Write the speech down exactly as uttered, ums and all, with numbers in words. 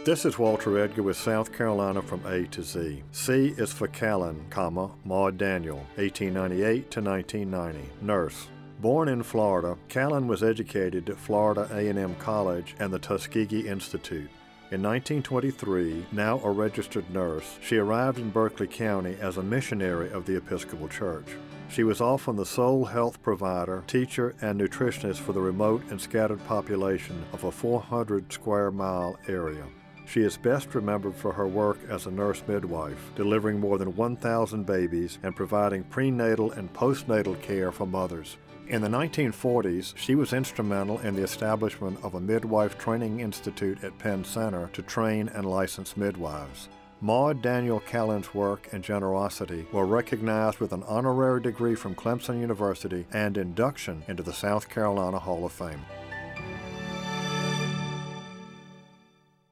This is Walter Edgar with South Carolina from A to Z. C is for Callan, comma, Maud Daniel, eighteen ninety-eight to nineteen ninety, nurse. Born in Florida, Callan was educated at Florida A and M College and the Tuskegee Institute. In nineteen twenty-three, now a registered nurse, she arrived in Berkeley County as a missionary of the Episcopal Church. She was often the sole health provider, teacher, and nutritionist for the remote and scattered population of a four hundred square mile area. She is best remembered for her work as a nurse midwife, delivering more than one thousand babies and providing prenatal and postnatal care for mothers. In the nineteen forties, she was instrumental in the establishment of a midwife training institute at Penn Center to train and license midwives. Maud Daniel Callan's work and generosity were recognized with an honorary degree from Clemson University and induction into the South Carolina Hall of Fame.